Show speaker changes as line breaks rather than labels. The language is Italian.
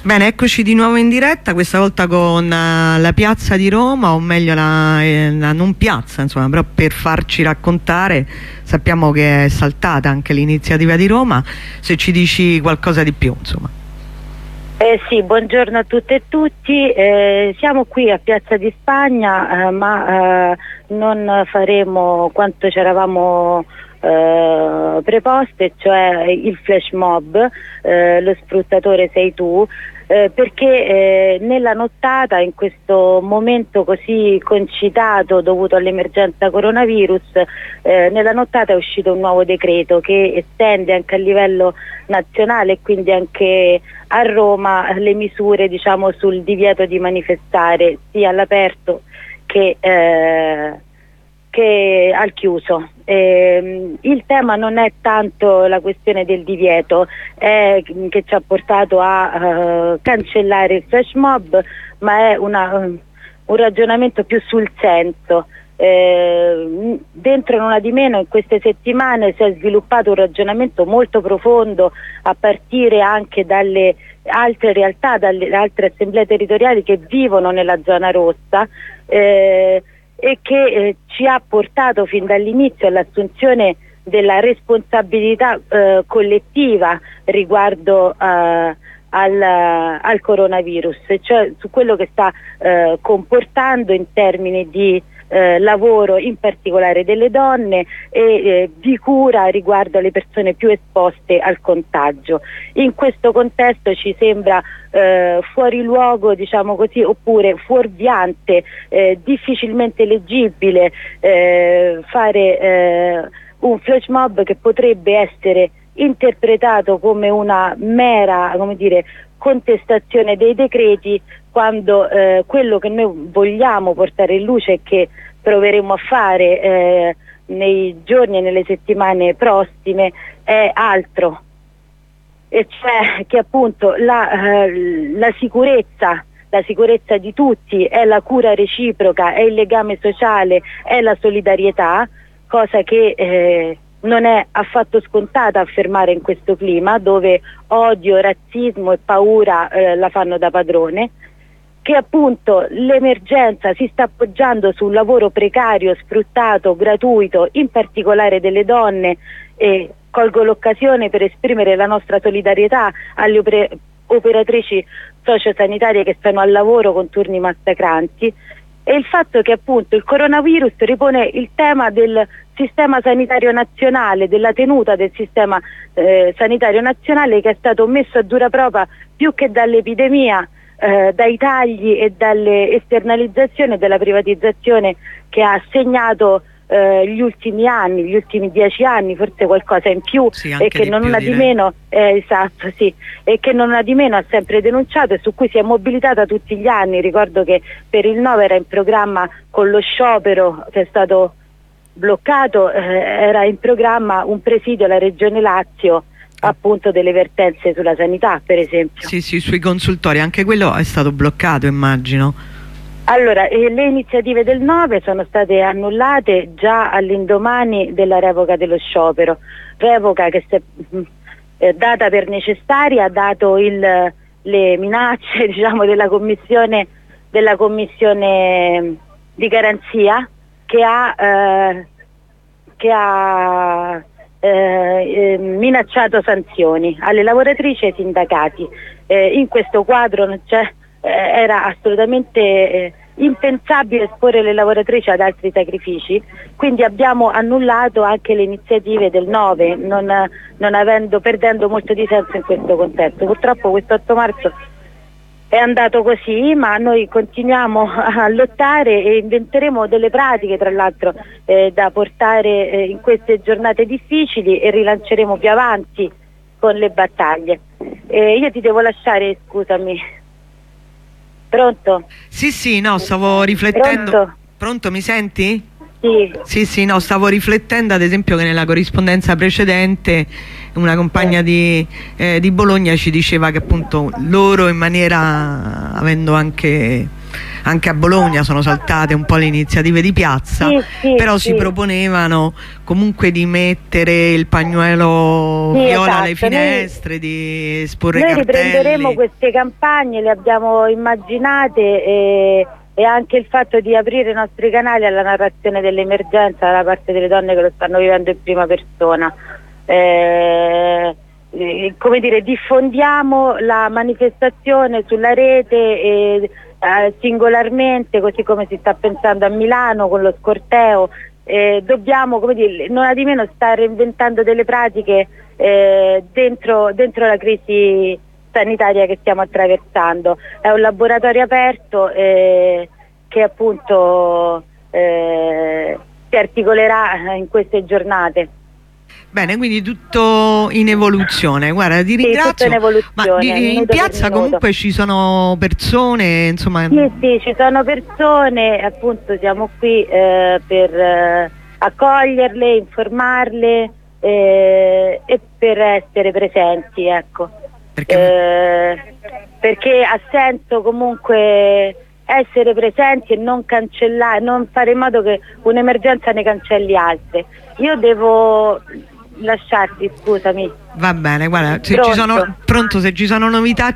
Bene, eccoci di nuovo in diretta, questa volta con la piazza di Roma, o meglio la non piazza, insomma, però per farci raccontare, sappiamo che è saltata anche l'iniziativa di Roma, se ci dici qualcosa di più, insomma.
Sì, buongiorno a tutte e tutti, siamo qui a Piazza di Spagna, ma non faremo quanto ci eravamo preposte, cioè il flash mob, lo sfruttatore sei tu, perché nella nottata, in questo momento così concitato dovuto all'emergenza coronavirus, nella nottata è uscito un nuovo decreto che estende anche a livello nazionale e quindi anche a Roma le misure, diciamo, sul divieto di manifestare sia all'aperto che al chiuso. Il tema non è tanto la questione del divieto che ci ha portato a cancellare il flash mob, ma è un ragionamento più sul senso. Dentro non ha di meno, in queste settimane si è sviluppato un ragionamento molto profondo a partire anche dalle altre realtà, dalle altre assemblee territoriali che vivono nella zona rossa, e che ci ha portato fin dall'inizio all'assunzione della responsabilità collettiva riguardo al coronavirus, cioè su quello che sta comportando in termini di lavoro, in particolare delle donne, e di cura riguardo alle persone più esposte al contagio. In questo contesto ci sembra fuori luogo, diciamo così, oppure fuorviante, difficilmente leggibile fare un flash mob che potrebbe essere interpretato come una mera, come dire, contestazione dei decreti, quando quello che noi vogliamo portare in luce e che proveremo a fare nei giorni e nelle settimane prossime è altro, e cioè che appunto la sicurezza di tutti è la cura reciproca, è il legame sociale, è la solidarietà, cosa che non è affatto scontata affermare in questo clima dove odio, razzismo e paura la fanno da padrone, che appunto l'emergenza si sta appoggiando sul lavoro precario, sfruttato, gratuito, in particolare delle donne, e colgo l'occasione per esprimere la nostra solidarietà alle operatrici sociosanitarie che stanno al lavoro con turni massacranti, e il fatto che appunto il coronavirus ripone il tema del sistema sanitario nazionale, della tenuta del sistema sanitario nazionale, che è stato messo a dura prova più che dall'epidemia, dai tagli e dalle esternalizzazioni e dalla privatizzazione che ha segnato gli ultimi anni, gli ultimi 10 anni, forse qualcosa in più,
sì,
e che non ha di meno, esatto, sì, e che non ha di meno ha sempre denunciato e su cui si è mobilitata tutti gli anni. Ricordo che per il 9 era in programma, con lo sciopero che è stato bloccato, era in programma un presidio alla Regione Lazio, appunto, delle vertenze sulla sanità, per esempio.
Sì, sì, sui consultori, anche quello è stato bloccato, immagino.
Allora, le iniziative del 9 sono state annullate già all'indomani della revoca dello sciopero, revoca che si è data per necessaria, dato le minacce, diciamo, della commissione di garanzia che ha minacciato sanzioni alle lavoratrici e ai sindacati. In questo quadro non c'è, era assolutamente impensabile esporre le lavoratrici ad altri sacrifici, quindi abbiamo annullato anche le iniziative del 9, perdendo molto di senso in questo contesto. Purtroppo questo 8 marzo è andato così, ma noi continuiamo a lottare e inventeremo delle pratiche, tra l'altro, da portare in queste giornate difficili, e rilanceremo più avanti con le battaglie. Io ti devo lasciare, scusami. Pronto?
Sì, sì, no, stavo riflettendo.
Pronto?
Pronto, mi senti?
Sì.
Sì, sì, no, stavo riflettendo ad esempio che nella corrispondenza precedente una compagna di Bologna ci diceva che appunto loro, in maniera, avendo anche anche a Bologna sono saltate un po' le iniziative di piazza, però si proponevano comunque di mettere il pagnuelo viola alle finestre, di esporre
noi
cartelli.
Riprenderemo queste campagne, le abbiamo immaginate, e anche il fatto di aprire i nostri canali alla narrazione dell'emergenza da parte delle donne che lo stanno vivendo in prima persona. Come dire, diffondiamo la manifestazione sulla rete singolarmente, così come si sta pensando a Milano con lo scorteo. Dobbiamo, come dire, non a di meno stare inventando delle pratiche dentro la crisi sanitaria che stiamo attraversando. È un laboratorio aperto che appunto si articolerà in queste giornate.
Bene, quindi tutto in evoluzione. Guarda, ti ringrazio. Ma in piazza comunque ci sono persone, insomma.
Sì, ci sono persone, appunto siamo qui per accoglierle, informarle e per essere presenti, ecco. Perché ha senso comunque essere presenti e non cancellare, non fare in modo che un'emergenza ne cancelli altre. Io devo lasciarti, scusami.
Va bene, guarda, se ci sono novità